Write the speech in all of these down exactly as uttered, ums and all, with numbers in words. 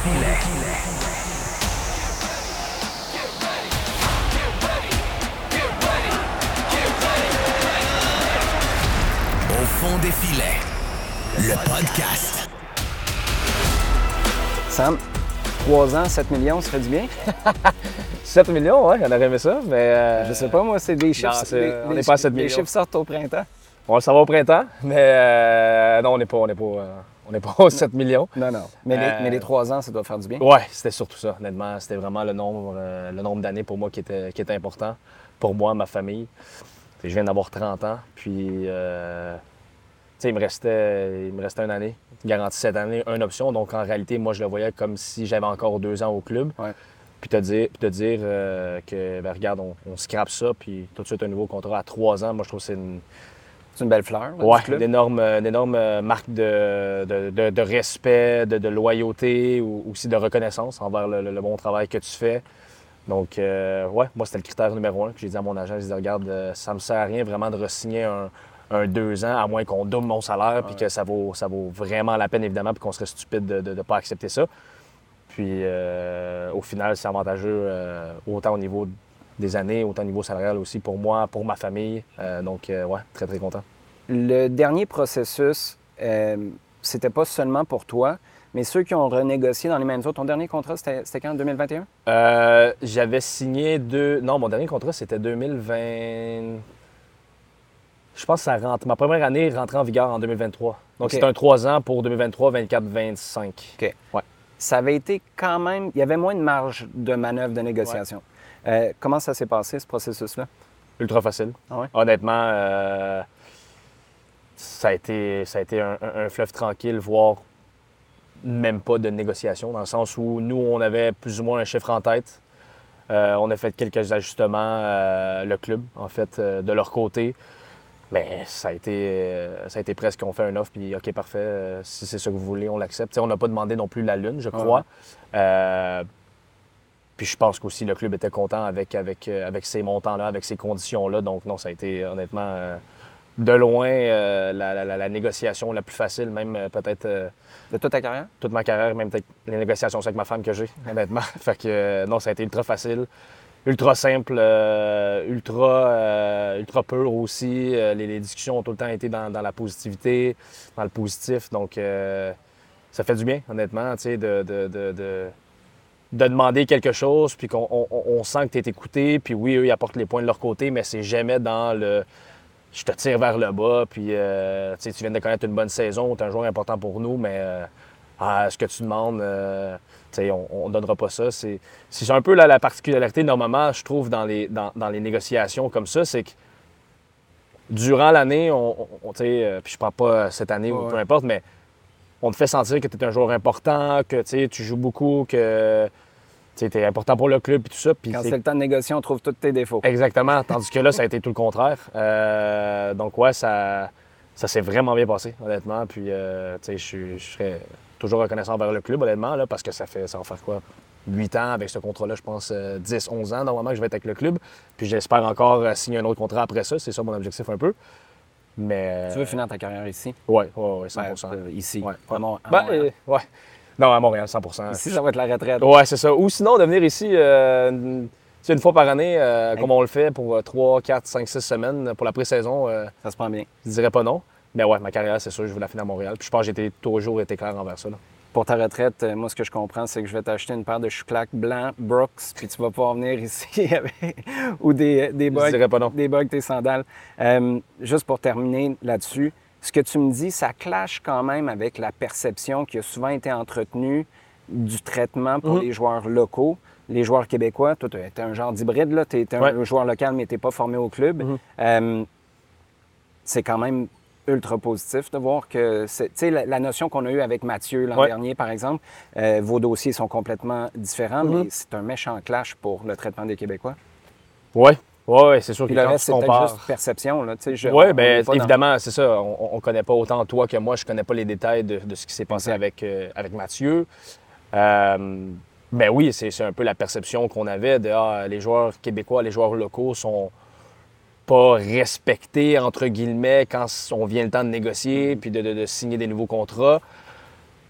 Au fond des filets, le podcast. Sam, trois ans, sept millions, ça fait du bien? sept millions, ouais, on aurait aimé ça, mais... Euh... Je sais pas, moi, c'est des chiffres... Non, c'est, des, on des, n'est pas à sept millions. Les chiffres sortent au printemps. On ça va au printemps, mais euh, non, on n'est pas, on n'est pas, euh, on n'est pas aux sept millions. Non, non. Mais, euh... les, mais les trois ans, ça doit faire du bien? Ouais, c'était surtout ça, honnêtement. C'était vraiment le nombre, euh, le nombre d'années pour moi qui était, qui était important, pour moi, ma famille. Je viens d'avoir trente ans, puis... Euh... Tu sais, il me restait, il me restait une année, garantie cette année, une option. Donc, en réalité, moi, je le voyais comme si j'avais encore deux ans au club. Ouais. Puis te dire, puis te dire euh, que, ben, regarde, on, on scrape ça, puis tout de suite un nouveau contrat à trois ans. Moi, je trouve que c'est une... C'est une belle fleur, là, ouais, du club. une énorme, une énorme marque de, de, de, de respect, de, de loyauté, ou aussi de reconnaissance envers le, le, le bon travail que tu fais. Donc, euh, ouais, moi, c'était le critère numéro un que j'ai dit à mon agent. J'ai dit, regarde, ça me sert à rien vraiment de re-signer un... un deux ans, à moins qu'on double mon salaire, puis ouais. que ça vaut, ça vaut vraiment la peine, évidemment, puis qu'on serait stupide de ne pas accepter ça. Puis, euh, au final, c'est avantageux euh, autant au niveau des années, autant au niveau salarial aussi pour moi, pour ma famille. Euh, donc, euh, ouais, très, très content. Le dernier processus, euh, c'était pas seulement pour toi, mais ceux qui ont renégocié dans les mêmes eaux. Ton dernier contrat, c'était, c'était quand, en deux mille vingt et un? Euh, j'avais signé deux... Non, mon dernier contrat, c'était deux mille vingt... Je pense que ça rentre. Ma première année rentrait en vigueur en deux mille vingt-trois. Donc, okay. C'était un trois ans pour deux mille vingt-trois, vingt-quatre, vingt-cinq. OK. Ouais. Ça avait été quand même... Il y avait moins de marge de manœuvre de négociation. Ouais. Euh, comment ça s'est passé, ce processus-là? Ultra facile. Ah ouais? Honnêtement, euh, ça a été, ça a été un, un fleuve tranquille, voire même pas de négociation, dans le sens où nous, on avait plus ou moins un chiffre en tête. Euh, on a fait quelques ajustements, euh, le club, en fait, euh, de leur côté. Mais ça a été, euh, ça a été presque, on fait un offre, puis OK, parfait, euh, si c'est ça que vous voulez, on l'accepte. T'sais, on n'a pas demandé non plus la lune, je crois. Ouais. Euh, puis je pense qu'aussi le club était content avec, avec, euh, avec ces montants-là, avec ces conditions-là. Donc non, ça a été honnêtement, euh, de loin, euh, la, la, la négociation la plus facile, même euh, peut-être... Euh, de toute ta carrière? Toute ma carrière, même peut-être les négociations avec ma femme que j'ai, honnêtement. Fait que euh, non, ça a été ultra facile. Ultra simple, euh, ultra, euh, ultra pur aussi. Euh, les, les discussions ont tout le temps été dans, dans la positivité, dans le positif. Donc, euh, ça fait du bien, honnêtement, tu sais, de, de, de, de, de demander quelque chose, puis qu'on on, on sent que tu es écouté. Puis oui, eux, ils apportent les points de leur côté, mais c'est jamais dans le « je te tire vers le bas », puis euh, tu sais, tu viens de connaître une bonne saison, tu es un joueur important pour nous, mais euh, ah, ce que tu demandes... Euh, on ne donnera pas ça. C'est, c'est un peu là, la particularité, normalement, je trouve, dans les, dans, dans les négociations comme ça, c'est que durant l'année, on, on, euh, puis je ne parle pas cette année ouais. ou peu importe, mais on te fait sentir que tu es un joueur important, que tu joues beaucoup, que tu es important pour le club et tout ça. Puis quand c'est... c'est le temps de négocier, on trouve tous tes défauts. Exactement, tandis que là, ça a été tout le contraire. Euh, donc ouais, ça, ça s'est vraiment bien passé, honnêtement. Puis euh, je, je serais... toujours reconnaissant envers le club, honnêtement, là, parce que ça fait ça va faire quoi? huit ans avec ce contrat-là, je pense, euh, dix, onze ans, normalement, que je vais être avec le club. Puis j'espère encore euh, signer un autre contrat après ça. C'est ça mon objectif un peu. Mais... Tu veux finir ta carrière ici? Oui, ouais, ouais, cent pour cent. Ben, euh, ici? Ouais. À Mont- à ben, Montréal? Euh, ouais. Non, à Montréal, cent pour cent. Ici, ça va être la retraite. Oui, c'est ça. Ou sinon, de venir ici euh, une, une fois par année, euh, hey. comme on le fait pour trois, quatre, cinq, six semaines pour la pré-saison. Euh, ça se prend bien. Je dirais pas non. Mais ouais, ma carrière, c'est sûr, je veux la finir à Montréal. Puis je pense que j'ai été, toujours été clair envers ça. Là. Pour ta retraite, moi, ce que je comprends, c'est que je vais t'acheter une paire de chouclacs blancs Brooks, puis tu vas pouvoir venir ici avec... ou des, des bugs, je dirais pas non. des bugs, tes sandales. Euh, juste pour terminer là-dessus, ce que tu me dis, ça clash quand même avec la perception qui a souvent été entretenue du traitement pour mm-hmm. les joueurs locaux. Les joueurs québécois, toi, tu es un genre d'hybride, là. Tu es un ouais. joueur local, mais tu n'es pas formé au club. Mm-hmm. Euh, c'est quand même ultra positif de voir que, tu sais, la, la notion qu'on a eue avec Mathieu l'an ouais. dernier, par exemple, euh, vos dossiers sont complètement différents, mm-hmm. mais c'est un méchant clash pour le traitement des Québécois. Oui, oui, c'est sûr. Puis que le quand reste, tu c'est compares... peut-être juste perception, là, tu sais. Oui, bien, évidemment, dans... c'est ça. On ne connaît pas autant toi que moi. Je ne connais pas les détails de, de ce qui s'est passé avec, euh, avec Mathieu. Euh, ben oui, c'est, c'est un peu la perception qu'on avait de ah, les joueurs québécois, les joueurs locaux sont pas respectés, entre guillemets, quand on vient le temps de négocier puis de, de, de signer des nouveaux contrats.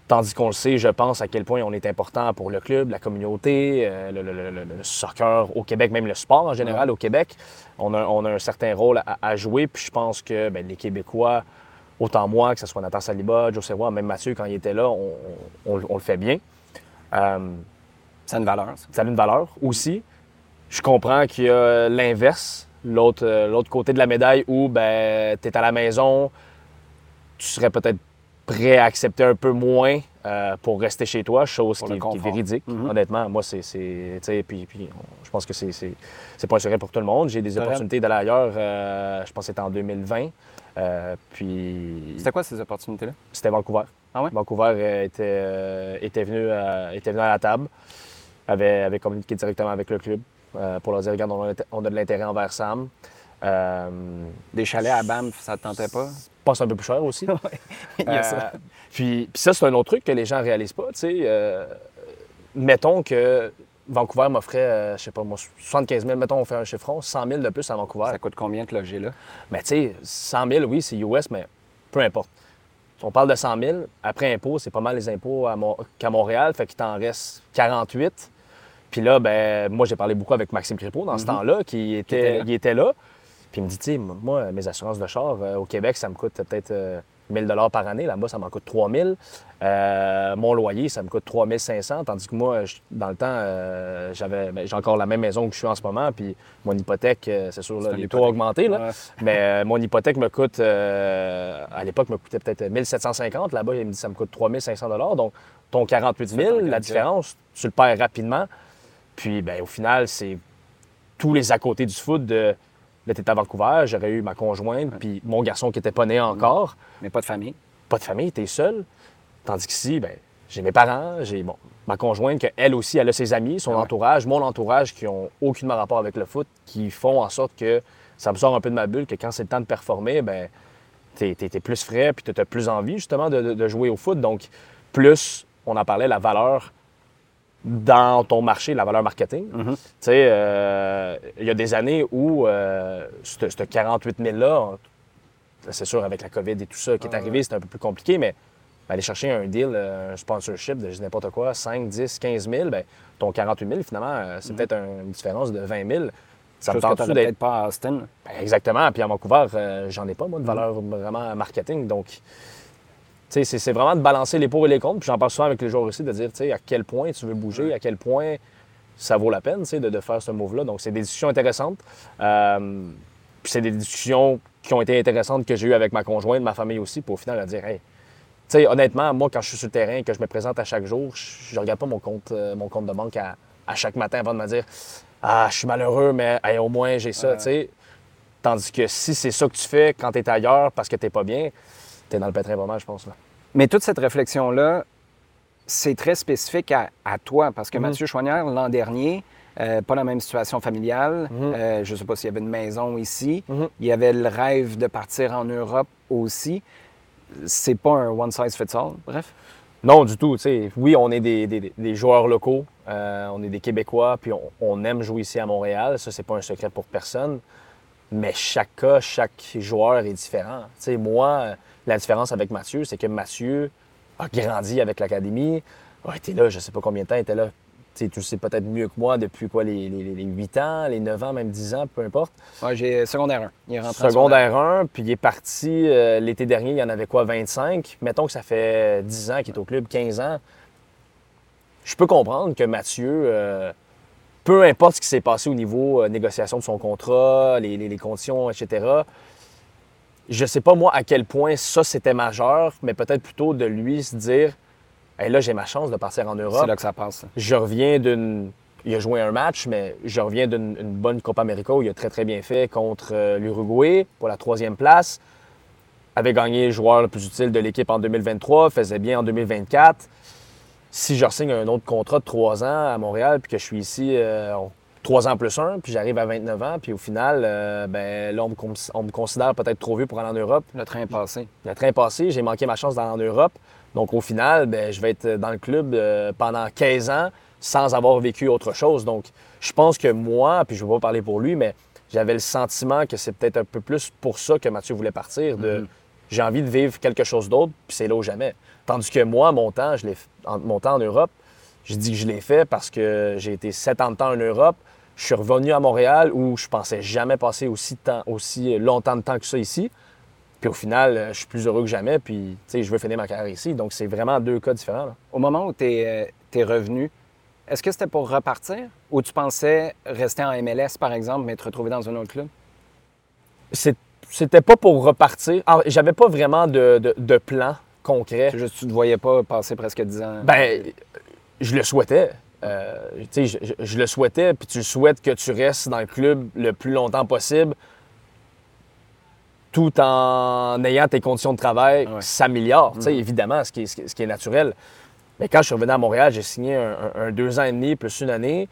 Tandis qu'on le sait, je pense à quel point on est important pour le club, la communauté, euh, le, le, le, le soccer au Québec, même le sport en général ouais. au Québec. On a, on a un certain rôle à, à jouer. Puis je pense que ben, les Québécois, autant moi, que ce soit Nathan Saliba, Joe Serrois, même Mathieu, quand il était là, on, on, on le fait bien. Euh, ça a une valeur. Ça. ça a une valeur aussi. Je comprends qu'il y a l'inverse, l'autre, euh, l'autre côté de la médaille où ben, tu es à la maison, tu serais peut-être prêt à accepter un peu moins euh, pour rester chez toi, chose qui, qui est véridique. Mm-hmm. Honnêtement, moi, c'est... c'est puis, puis on, je pense que c'est, c'est, c'est pas un secret pour tout le monde. J'ai des c'est opportunités d'aller ailleurs, euh, je pense que c'était en deux mille vingt. Euh, puis... C'était quoi ces opportunités-là? C'était Vancouver. Ah ouais? Vancouver euh, était, euh, était, venu à, était venu à la table, avait, avait communiqué directement avec le club euh, pour leur dire, regarde, on a, on a de l'intérêt envers Sam. Euh, des chalets à Banff, ça ne te tentait pas? Je pense un peu plus cher aussi. Il y a ça. Euh, puis, puis ça, c'est un autre truc que les gens ne réalisent pas. Tu sais, euh, mettons que Vancouver m'offrait, euh, je sais pas moi, soixante-quinze mille, mettons, on fait un chiffron, cent mille de plus à Vancouver. Ça coûte combien de loger là? Mais tu sais, cent mille, oui, c'est U S, mais peu importe. On parle de cent mille, après impôt, c'est pas mal les impôts à Mo- qu'à Montréal, fait qu'il t'en reste quarante-huit. Puis là, ben moi, j'ai parlé beaucoup avec Maxime Crépeau dans ce mm-hmm. temps-là, qui était, qui était là. Il était là. Puis il me dit, tu sais, moi, mes assurances de char, euh, au Québec, ça me coûte peut-être euh, mille dollars par année. Là-bas, ça m'en coûte trois mille. Euh, mon loyer, ça me coûte trois mille cinq cents. Tandis que moi, je, dans le temps, euh, j'avais, ben, j'ai encore la même maison que je suis en ce moment. Puis mon hypothèque, euh, c'est sûr, là, c'est les taux ont augmenté. Là, ouais. Mais euh, mon hypothèque me coûte, euh, à l'époque, me coûtait peut-être mille sept cent cinquante. Là-bas, il me dit, ça me coûte trois mille cinq cents dollars. Donc, ton quarante-huit mille, la différence, tu le perds rapidement. Puis, ben, au final, c'est tous les à côté du foot de... Là, t'es à Vancouver, j'aurais eu ma conjointe, puis mon garçon qui n'était pas né encore. Mais pas de famille. Pas de famille, t'es seul. Tandis qu'ici, ben, j'ai mes parents, j'ai bon, ma conjointe, qu'elle aussi, elle a ses amis, son ah ouais. entourage, mon entourage, qui n'ont aucunement rapport avec le foot, qui font en sorte que ça me sort un peu de ma bulle, que quand c'est le temps de performer, ben, t'es, t'es, t'es plus frais, puis t'as plus envie, justement, de, de, de jouer au foot. Donc, plus, on en parlait, la valeur dans ton marché, la valeur marketing. Mm-hmm. Tu sais, il euh, y a des années où euh, ce quarante-huit mille-là, c'est sûr, avec la COVID et tout ça qui est arrivé, c'était un peu plus compliqué, mais aller chercher un deal, un sponsorship de n'importe quoi, cinq, dix, quinze mille, bien, ton quarante-huit mille, finalement, c'est mm-hmm. peut-être une différence de vingt mille. Ça me tente d'être pas à Austin. Ben, exactement. Puis à Vancouver, euh, j'en ai pas, moi, de valeur mm-hmm. vraiment marketing. Donc, c'est, c'est vraiment de balancer les pour et les contre. Puis j'en parle souvent avec les joueurs aussi, de dire à quel point tu veux bouger, ouais. à quel point ça vaut la peine de, de faire ce move-là. Donc, c'est des discussions intéressantes. Euh, puis c'est des discussions qui ont été intéressantes que j'ai eues avec ma conjointe, ma famille aussi, pour au final, à dire, hey, tu sais, honnêtement, moi, quand je suis sur le terrain et que je me présente à chaque jour, je ne regarde pas mon compte, euh, mon compte de banque à, à chaque matin avant de me dire, ah, je suis malheureux, mais hey, au moins, j'ai ça, ouais. tu sais. Tandis que si c'est ça que tu fais quand tu es ailleurs parce que tu n'es pas bien, tu es dans le pétrin pas mal, je pense. Là. Mais toute cette réflexion-là, c'est très spécifique à, à toi, parce que mm-hmm. Mathieu Choinière, l'an dernier, euh, pas la même situation familiale, mm-hmm. euh, je ne sais pas s'il y avait une maison ici, mm-hmm. il y avait le rêve de partir en Europe aussi. C'est pas un one size fits all, bref? Non, du tout. T'sais, oui, on est des, des, des joueurs locaux, euh, on est des Québécois, puis on, on aime jouer ici à Montréal. Ça, c'est pas un secret pour personne. Mais chaque cas, chaque joueur est différent. T'sais, moi, la différence avec Mathieu, c'est que Mathieu a grandi avec l'académie, a été là, je sais pas combien de temps, il était là. T'sais, tu le sais peut-être mieux que moi depuis quoi, les, les, les huit ans, les neuf ans, même dix ans, peu importe. Oui, j'ai secondaire un. Il est rentré secondaire un, puis il est parti euh, l'été dernier, il y en avait quoi, vingt-cinq? Mettons que ça fait dix ans qu'il est au club, quinze ans. Je peux comprendre que Mathieu, euh, peu importe ce qui s'est passé au niveau euh, négociation de son contrat, les, les, les conditions, et cetera, je sais pas moi à quel point ça c'était majeur, mais peut-être plutôt de lui se dire hey, là, j'ai ma chance de partir en Europe. C'est là que ça passe. Je reviens d'une... Il a joué un match, mais je reviens d'une une bonne Copa América où il a très, très bien fait contre euh, l'Uruguay pour la troisième place. Avait gagné le joueur le plus utile de l'équipe en deux mille vingt-trois, faisait bien en deux mille vingt-quatre. Si je re-signe un autre contrat de trois ans à Montréal, puis que je suis ici euh, trois ans plus un, puis j'arrive à vingt-neuf ans, puis au final, euh, ben là, on me, on me considère peut-être trop vieux pour aller en Europe. Le train est passé. Le train est passé, j'ai manqué ma chance d'aller en Europe. Donc, au final, bien, je vais être dans le club euh, pendant quinze ans sans avoir vécu autre chose. Donc, je pense que moi, puis je ne vais pas parler pour lui, mais j'avais le sentiment que c'est peut-être un peu plus pour ça que Mathieu voulait partir, de mm-hmm. j'ai envie de vivre quelque chose d'autre, puis c'est là ou jamais. Tandis que moi, mon temps, je l'ai, en, mon temps en Europe, je dis que je l'ai fait parce que j'ai été sept ans de temps en Europe. Je suis revenu à Montréal où je pensais jamais passer aussi, temps, aussi longtemps de temps que ça ici. Puis au final, je suis plus heureux que jamais, puis je veux finir ma carrière ici. Donc c'est vraiment deux cas différents. Là. Au moment où tu es, euh, revenu, est-ce que c'était pour repartir ou tu pensais rester en M L S, par exemple, mais te retrouver dans un autre club? C'est, c'était pas pour repartir. Alors, j'avais pas vraiment de, de, de plan concret. C'est juste que tu ne te voyais pas passer presque dix ans? Ben, je le souhaitais. Euh, je, je, je le souhaitais, puis tu souhaites que tu restes dans le club le plus longtemps possible, tout en ayant tes conditions de travail ouais. s'améliorent, mm-hmm. évidemment, ce qui, est, ce qui est naturel. Mais quand je suis revenu à Montréal, j'ai signé un, un, un deux ans et demi plus une année.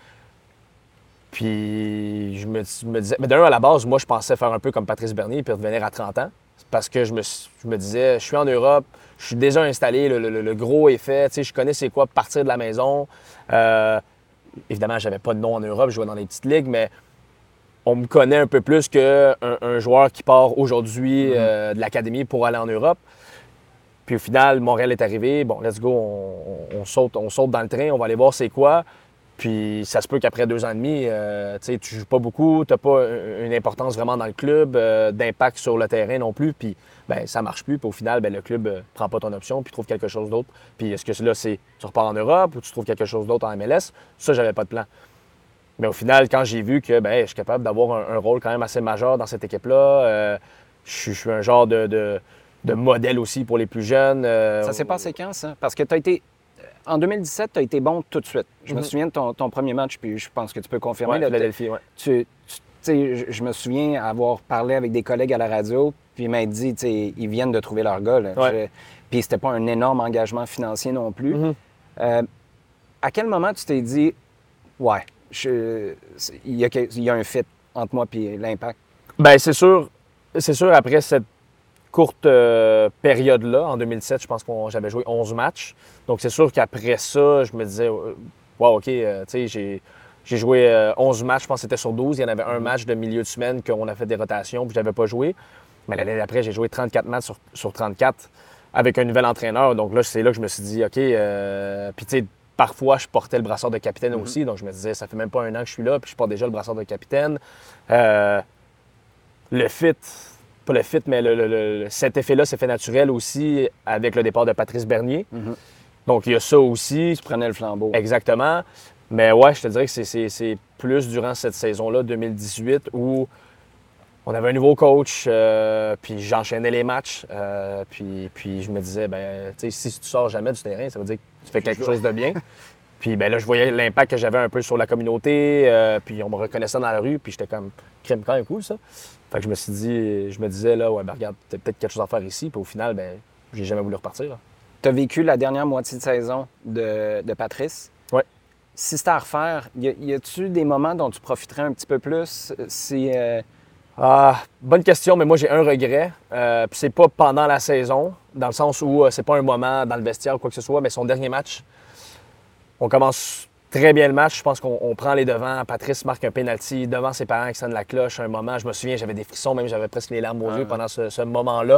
Puis je me, je me disais... Mais d'un, à la base, moi, je pensais faire un peu comme Patrice Bernier puis revenir à trente ans. Parce que je me, je me disais, je suis en Europe, je suis déjà installé, le, le, le gros est fait, je connais c'est quoi partir de la maison. Euh, évidemment, j'avais pas de nom en Europe, je jouais dans les petites ligues, mais on me connaît un peu plus qu'un un joueur qui part aujourd'hui mm-hmm. euh, de l'académie pour aller en Europe. Puis au final, Montréal est arrivé. Bon, let's go, on, on, saute, on saute dans le train, on va aller voir c'est quoi. Puis ça se peut qu'après deux ans et demi, euh, tu ne joues pas beaucoup, tu n'as pas une importance vraiment dans le club, euh, d'impact sur le terrain non plus. Puis ben, ça ne marche plus. Puis au final, ben, le club ne euh, prend pas ton option puis trouve quelque chose d'autre. Puis est-ce que là, c'est tu repars en Europe ou tu trouves quelque chose d'autre en M L S? Ça, j'avais pas de plan. Mais au final, quand j'ai vu que ben, je suis capable d'avoir un, un rôle quand même assez majeur dans cette équipe-là, euh, je, je suis un genre de, de, de modèle aussi pour les plus jeunes. Euh, ça s'est passé quand, ça? Parce que tu as été... En deux mille dix-sept, tu as été bon tout de suite. Je mm-hmm. me souviens de ton, ton premier match, puis je pense que tu peux confirmer. Ouais, là, Philadelphie, ouais. Tu, tu sais, je, je me souviens avoir parlé avec des collègues à la radio, puis ils m'ont dit, tu sais, ils viennent de trouver leur gars. Là. Ouais. Je, puis c'était pas un énorme engagement financier non plus. Mm-hmm. Euh, à quel moment tu t'es dit, ouais, il y, y a un fit entre moi et l'Impact? Bien, c'est sûr, c'est sûr, après cette courte euh, période-là, en deux mille sept, je pense que j'avais joué onze matchs. Donc, c'est sûr qu'après ça, je me disais, wow, OK, euh, tu sais, j'ai, j'ai joué euh, onze matchs, je pense que c'était sur douze. Il y en avait un match de milieu de semaine qu'on a fait des rotations, puis je n'avais pas joué. Mais l'année d'après, j'ai joué trente-quatre matchs sur, sur trente-quatre avec un nouvel entraîneur. Donc là, c'est là que je me suis dit, OK, euh... puis tu sais, parfois, je portais le brassard de capitaine mm-hmm. aussi. Donc, je me disais, ça fait même pas un an que je suis là, puis je porte déjà le brassard de capitaine. Euh... Le fit... Pas le fit, mais le, le, le, cet effet-là s'est fait naturel aussi avec le départ de Patrice Bernier. Mm-hmm. Donc, il y a ça aussi. Tu prenais le flambeau. Exactement. Mais ouais, je te dirais que c'est, c'est, c'est plus durant cette saison-là, deux mille dix-huit, où on avait un nouveau coach, euh, puis j'enchaînais les matchs. Euh, puis, puis je me disais, ben, tu sais, si tu sors jamais du terrain, ça veut dire que tu fais quelque chose de bien. Puis ben là, je voyais l'impact que j'avais un peu sur la communauté, euh, puis on me reconnaissait dans la rue, puis j'étais comme, crème quand même cool, ça. Fait que je me suis dit, je me disais, là, ouais, ben regarde, t'as peut-être quelque chose à faire ici, puis au final, ben, j'ai jamais voulu repartir. Tu as vécu la dernière moitié de saison de, de Patrice. Oui. Si c'était à refaire, y, a, y a-tu des moments dont tu profiterais un petit peu plus? Si, euh... ah, bonne question, mais moi, j'ai un regret. Euh, puis c'est pas pendant la saison, dans le sens où euh, c'est pas un moment dans le vestiaire ou quoi que ce soit, mais son dernier match. On commence très bien le match. Je pense qu'on on prend les devants. Patrice marque un penalty devant ses parents qui sonnent la cloche. Un moment, je me souviens, j'avais des frissons, même j'avais presque les larmes aux ah, yeux ouais. pendant ce, ce moment-là.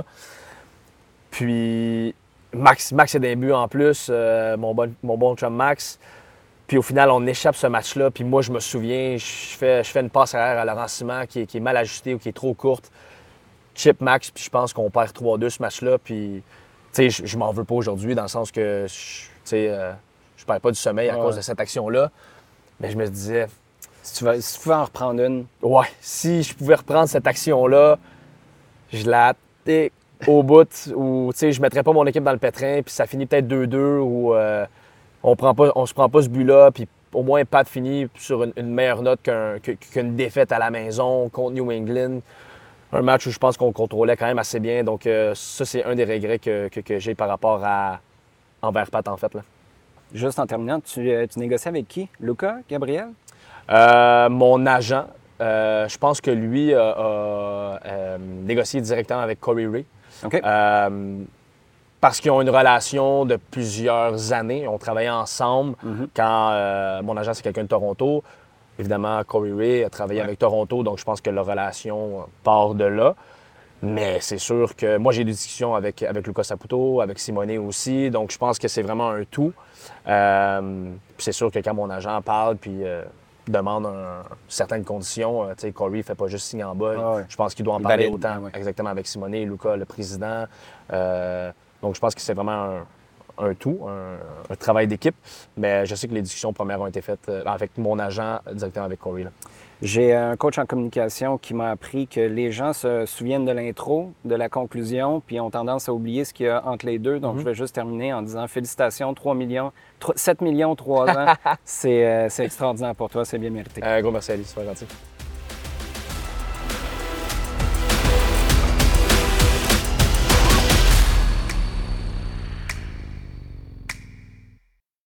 Puis Max, Max a des buts en plus, euh, mon, bon, mon bon chum Max. Puis au final, on échappe ce match-là. Puis moi, je me souviens, je fais, je fais une passe arrière à Laurent Simon qui est, qui est mal ajustée ou qui est trop courte. Chip Max, puis je pense qu'on perd trois deux ce match-là. Puis, tu sais, je, je m'en veux pas aujourd'hui dans le sens que, tu sais, euh, je perds pas du sommeil à ouais. cause de cette action-là. Mais je me disais... Si tu, vas, si tu pouvais en reprendre une... Ouais, si je pouvais reprendre cette action-là, je la hâtais au bout où, tu sais, je mettrais pas mon équipe dans le pétrin, puis ça finit peut-être deux deux ou euh, on prend pas, on se prend pas ce but-là, puis au moins Pat finit sur une, une meilleure note qu'un, qu'une défaite à la maison contre New England. Un match où je pense qu'on contrôlait quand même assez bien. Donc euh, ça, c'est un des regrets que, que, que j'ai par rapport à envers Pat, en fait, là. Juste en terminant, tu, euh, tu négocies avec qui? Lucas? Gabriel? Euh, mon agent. Euh, je pense que lui a, a euh, négocié directement avec Corey Ray. Okay. Euh, parce qu'ils ont une relation de plusieurs années. On travaillait ensemble mm-hmm. quand euh, mon agent, c'est quelqu'un de Toronto. Évidemment, Corey Ray a travaillé ouais. avec Toronto, donc je pense que leur relation part de là. Mais c'est sûr que moi, j'ai des discussions avec, avec Luca Saputo, avec Simone aussi. Donc, je pense que c'est vraiment un tout. Euh, puis c'est sûr que quand mon agent parle puis euh, demande un, certaines conditions, euh, tu sais, Corey ne fait pas juste signer en bas. Ah ouais. Je pense qu'il doit en Il parler valide, autant ah ouais. exactement avec Simone, Luca, le président. Euh, donc, je pense que c'est vraiment un, un tout, un, un travail d'équipe. Mais je sais que les discussions premières ont été faites euh, avec mon agent, directement avec Corey. Là. J'ai un coach en communication qui m'a appris que les gens se souviennent de l'intro, de la conclusion, puis ont tendance à oublier ce qu'il y a entre les deux. Donc, mm-hmm. je vais juste terminer en disant félicitations, trois millions, sept millions, trois ans. c'est, euh, c'est extraordinaire pour toi, c'est bien mérité. Un gros merci, Ali, c'est pas gentil.